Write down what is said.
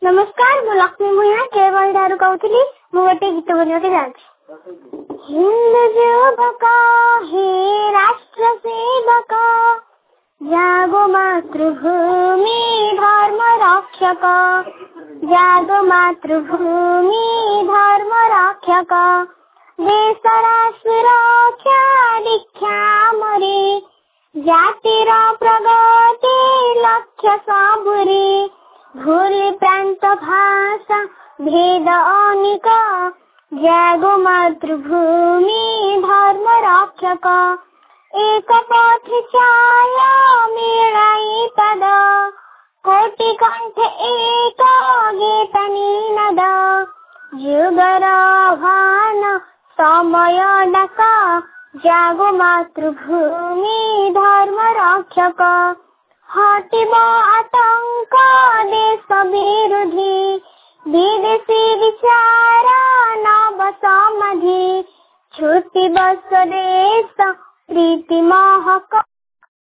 नमस्कार, मु लक्ष्मी भूया केवल ठारू कहूली। मु गोटे गीत बोलते जाऊँ। हिंद युवक हे राष्ट्र सेवक, जागो मातृभूमि धर्म रक्षक, जागो मातृभूमि धर्म रक्षक, देशर सुरक्षा दीक्षा मरे, जातिर प्रगति लक्ष्य सबुरी, भूल प्रांत भाषा भेद अनेक, जागो मातृभूमि धर्म रक्षक, एक पथ चाल मेलाई पद, कोटि कंठ एक गीत निनद, जुगर आह्वान समय डाक, जागो मातृभूमि धर्म रक्षक, हटिब आतंक देश विरोधी, विदेशी विचार नव समाधि, छुटिब स्वदेश प्रीति महक।